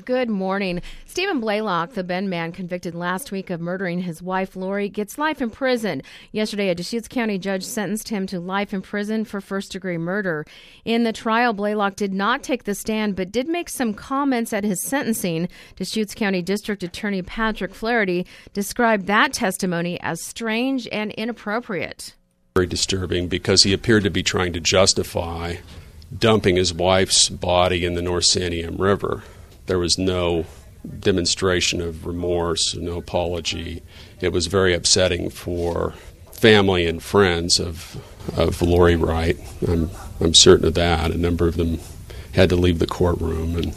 Good morning. Stephen Blaylock, the Bend man convicted last week of murdering his wife, Lori, gets life in prison. Yesterday, a Deschutes County judge sentenced him to life in prison for first-degree murder. In the trial, Blaylock did not take the stand, but did make some comments at his sentencing. Deschutes County District Attorney Patrick Flaherty described that testimony as strange and inappropriate. Very disturbing because he appeared to be trying to justify dumping his wife's body in the North Santiam River. There was no demonstration of remorse, no apology. It was very upsetting for family and friends of Lori Wright. I'm certain of that. A number of them had to leave the courtroom.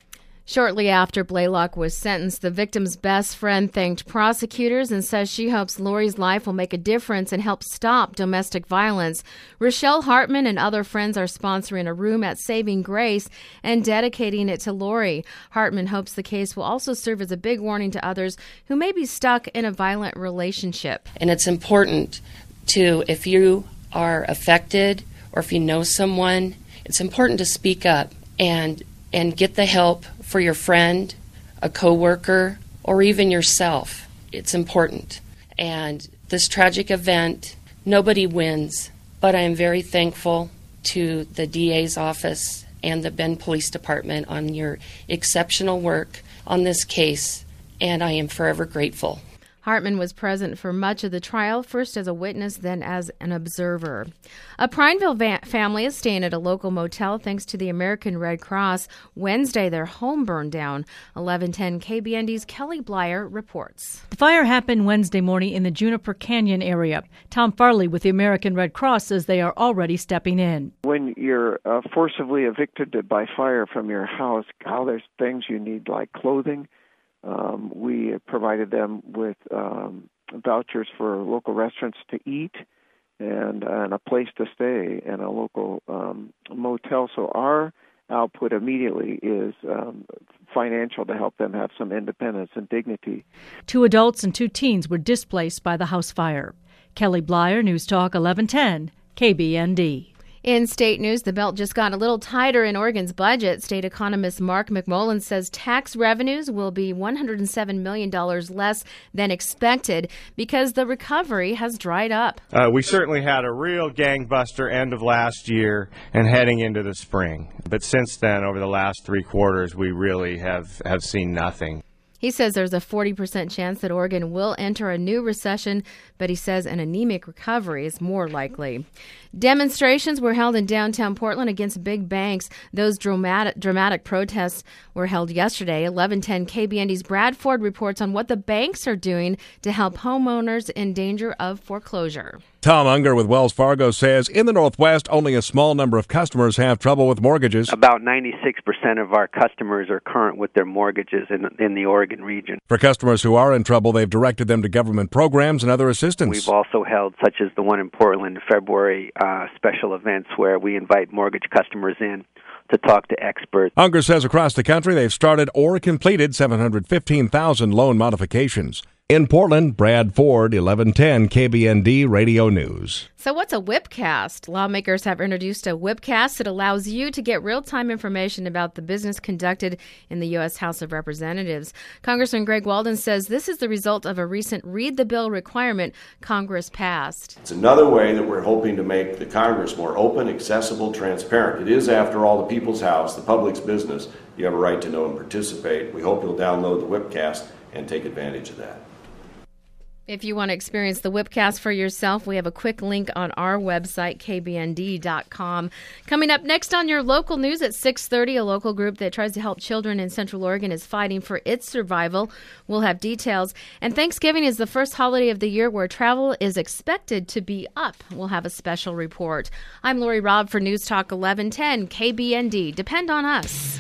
Shortly after Blaylock was sentenced, the victim's best friend thanked prosecutors and says she hopes Lori's life will make a difference and help stop domestic violence. Rochelle Hartman and other friends are sponsoring a room at Saving Grace and dedicating it to Lori. Hartman hopes the case will also serve as a big warning to others who may be stuck in a violent relationship. And it's important to, if you are affected or if you know someone, it's important to speak up and get the help for your friend, a coworker, or even yourself. It's important. And this tragic event, nobody wins, but I am very thankful to the DA's office and the Bend Police Department on your exceptional work on this case, and I am forever grateful. Hartman was present for much of the trial, first as a witness, then as an observer. A Prineville family is staying at a local motel thanks to the American Red Cross. Wednesday, their home burned down. 1110 KBND's Kelly Blyer reports. The fire happened Wednesday morning in the Juniper Canyon area. Tom Farley with the American Red Cross says they are already stepping in. When you're forcibly evicted by fire from your house, there's things you need like clothing. We provided them with vouchers for local restaurants to eat and a place to stay and a local motel. So our output immediately is financial to help them have some independence and dignity. 2 adults and 2 teens were displaced by the house fire. Kelly Blyer, News Talk 1110, KBND. In state news, the belt just got a little tighter in Oregon's budget. State economist Mark McMullen says tax revenues will be $107 million less than expected because the recovery has dried up. We certainly had a real gangbuster end of last year and heading into the spring. But since then, over the last 3 quarters, we really have seen nothing. He says there's a 40% chance that Oregon will enter a new recession, but he says an anemic recovery is more likely. Demonstrations were held in downtown Portland against big banks. Those dramatic protests were held yesterday. 1110 KBND's Brad Ford reports on what the banks are doing to help homeowners in danger of foreclosure. Tom Unger with Wells Fargo says in the Northwest, only a small number of customers have trouble with mortgages. About 96% of our customers are current with their mortgages in the Oregon region. For customers who are in trouble, they've directed them to government programs and other assistance. We've also held, such as the one in Portland in February, special events where we invite mortgage customers in to talk to experts. Unger says across the country they've started or completed 715,000 loan modifications. In Portland, Brad Ford, 1110 KBND Radio News. So what's a whipcast? Lawmakers have introduced a whipcast that allows you to get real-time information about the business conducted in the U.S. House of Representatives. Congressman Greg Walden says this is the result of a recent Read the Bill requirement Congress passed. It's another way that we're hoping to make the Congress more open, accessible, transparent. It is, after all, the people's house, the public's business. You have a right to know and participate. We hope you'll download the whipcast and take advantage of that. If you want to experience the whipcast for yourself, we have a quick link on our website, kbnd.com. Coming up next on your local news at 6:30, a local group that tries to help children in Central Oregon is fighting for its survival. We'll have details. And Thanksgiving is the first holiday of the year where travel is expected to be up. We'll have a special report. I'm Lori Robb for News Talk 1110 KBND. Depend on us.